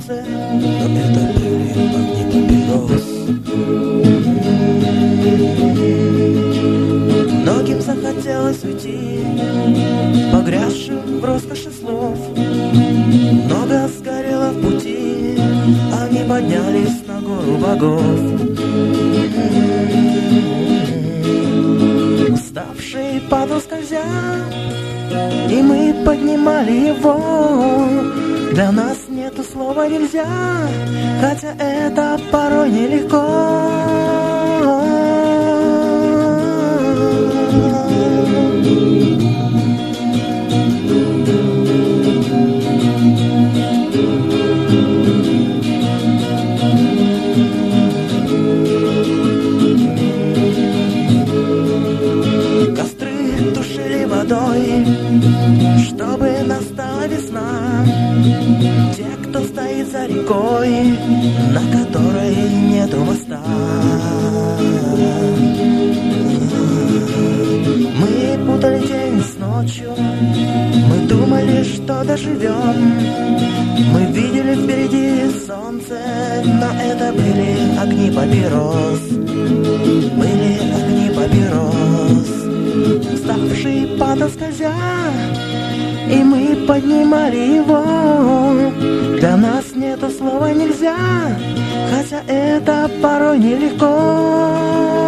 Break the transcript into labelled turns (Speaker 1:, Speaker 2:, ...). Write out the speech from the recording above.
Speaker 1: солнце, но это были огни папирос. Многим захотелось уйти, погрязшим в роскоши слов. Много сгорело в пути, они поднялись на гору богов. Уставший падал скользя, и мы поднимали его. Для нас нету слова нельзя, хотя это порой нелегко. Костры тушили водой, чтобы настала весна. Те, кто стоит за рекой, на которой нету моста. Мы путали день с ночью, мы думали, что доживем. Мы видели впереди солнце, но это были огни папирос. Были огни папирос. Уставший падал скользя, и мы поднимали его. Для нас нету слова нельзя, хотя это порой нелегко.